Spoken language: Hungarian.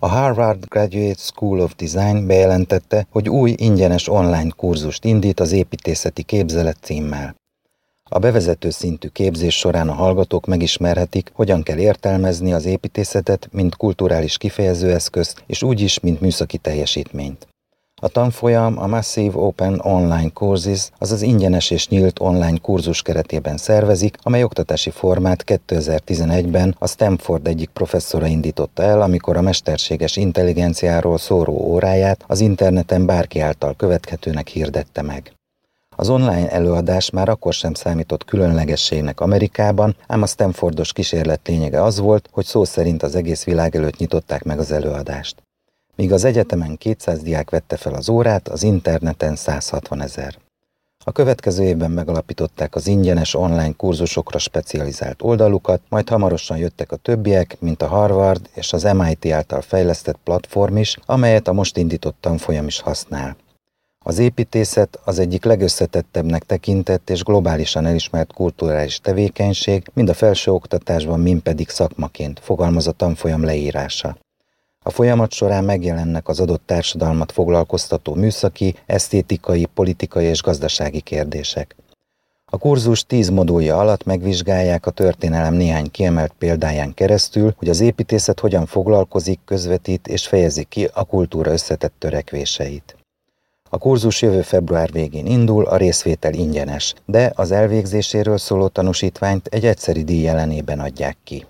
A Harvard Graduate School of Design bejelentette, hogy új ingyenes online kurzust indít az építészeti képzelet címmel. A bevezető szintű képzés során a hallgatók megismerhetik, hogyan kell értelmezni az építészetet, mint kulturális kifejezőeszközt, és úgy is, mint műszaki teljesítményt. A tanfolyam a Massive Open Online Courses, azaz ingyenes és nyílt online kurzus keretében szervezik, amely oktatási formát 2011-ben a Stanford egyik professzora indította el, amikor a mesterséges intelligenciáról szóló óráját az interneten bárki által követhetőnek hirdette meg. Az online előadás már akkor sem számított különlegességnek Amerikában, ám a Stanfordos kísérlet lényege az volt, hogy szó szerint az egész világ előtt nyitották meg az előadást. Míg az egyetemen 200 diák vette fel az órát, az interneten 160 000. A következő évben megalapították az ingyenes online kurzusokra specializált oldalukat, majd hamarosan jöttek a többiek, mint a Harvard és az MIT által fejlesztett platform is, amelyet a most indított tanfolyam is használ. Az építészet az egyik legösszetettebbnek tekintett és globálisan elismert kulturális tevékenység, mind a felsőoktatásban, mind pedig szakmaként, fogalmaz a tanfolyam leírása. A folyamat során megjelennek az adott társadalmat foglalkoztató műszaki, esztétikai, politikai és gazdasági kérdések. A kurzus 10 modulja alatt megvizsgálják a történelem néhány kiemelt példáján keresztül, hogy az építészet hogyan foglalkozik, közvetít és fejezi ki a kultúra összetett törekvéseit. A kurzus jövő február végén indul, a részvétel ingyenes, de az elvégzéséről szóló tanúsítványt egy egyszeri díj ellenében adják ki.